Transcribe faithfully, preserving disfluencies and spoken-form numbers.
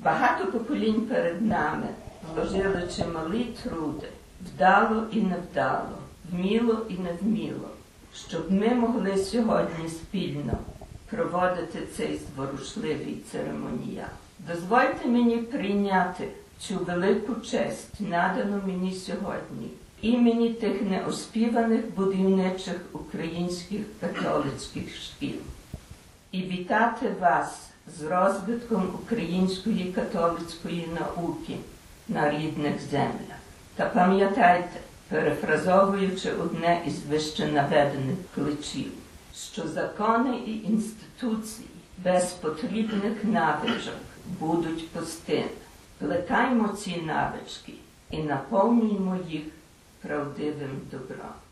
Багато поколінь перед нами вложили чималий труд, вдало і невдало, вміло і невміло, щоб ми могли сьогодні спільно проводити цей зворушливий церемоніал. Дозвольте мені прийняти цю велику честь, надану мені сьогодні, імені тих неоспіваних будівничих українських католицьких шкіл, і вітати вас з розвитком української католицької науки на рідних землях. Та пам'ятайте, перефразовуючи одне із вище наведених кличів, що закони і інституції без потрібних навичок будуть пустими. Плекаймо ці навички і наповнюємо їх правдивим добром.